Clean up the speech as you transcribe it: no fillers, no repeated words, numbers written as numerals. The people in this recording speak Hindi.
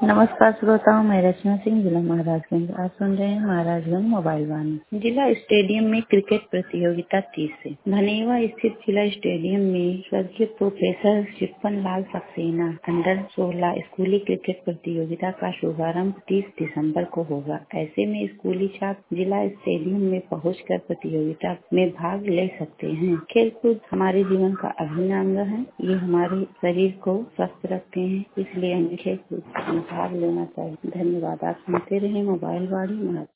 नमस्कार श्रोताओं, मैं रचना सिंह, जिला महाराजगंज। आप सुन रहे हैं महाराजगंज मोबाइल वाणी। जिला स्टेडियम में क्रिकेट प्रतियोगिता 30 से। धनेवा स्थित जिला स्टेडियम में स्वर्गीय प्रोफेसर चिप्पन लाल सक्सेना अंडर 16 स्कूली क्रिकेट प्रतियोगिता का शुभारंभ 30 दिसंबर को होगा। ऐसे में स्कूली छात्र जिला स्टेडियम में पहुंचकर प्रतियोगिता में भाग ले सकते हैं। खेलकूद हमारे जीवन का अभिन्न अंग है। ये हमारे शरीर को स्वस्थ रखते हैं, इसलिए हमें खेलकूद भाग लेना चाहिए। धन्यवाद। आप सुनते रहे मोबाइल वाणी।